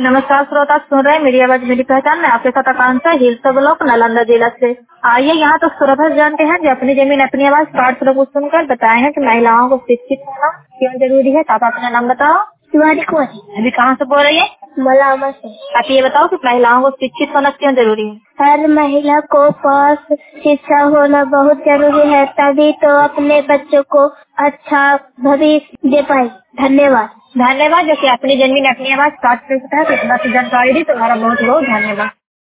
नमस्कार श्रोता, सुन रहे हैं मेरी आवाज मेरी पहचान में आपके साथ आकांक्षा हिल्स ब्लॉक नालंदा जिला से। आइए यहाँ तो सुरभर जानते हैं जो अपनी जमीन अपनी आवाज कार्ड लोग सुनकर बताए हैं कि महिलाओं को शिक्षित होना क्यों जरूरी है। आप अपना नाम बताओ। शिवानी कुमारी। अभी कहाँ से बोल रही है? मलावा से। आप ये बताओ कि महिलाओं को शिक्षित होना क्यों जरूरी है? हर महिला को पास शिक्षा होना बहुत जरूरी है, तभी तो अपने बच्चों को अच्छा भविष्य दे पाए। धन्यवाद। धन्यवाद। जो कि अपनी जमीन अपनी आवाज कार्ड से इतना जानकारी दी, तुम्हारा बहुत बहुत धन्यवाद।